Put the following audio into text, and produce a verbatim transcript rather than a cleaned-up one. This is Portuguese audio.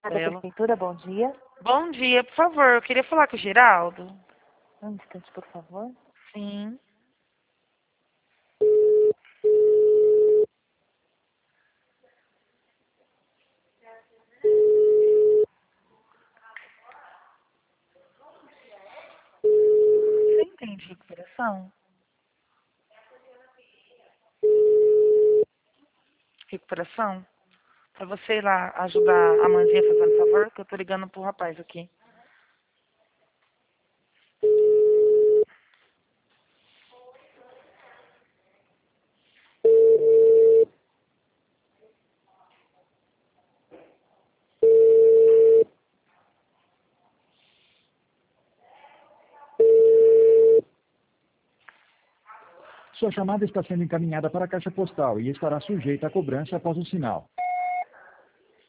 Da Belo. prefeitura, bom dia. Bom dia, por favor, eu queria falar com o Geraldo. Um instante, por favor. Sim. Você entende recuperação? Recuperação? Pra você ir lá ajudar a mãezinha fazendo favor, que eu tô ligando pro rapaz aqui. Sua chamada está sendo encaminhada para a caixa postal e estará sujeita a cobrança após o sinal.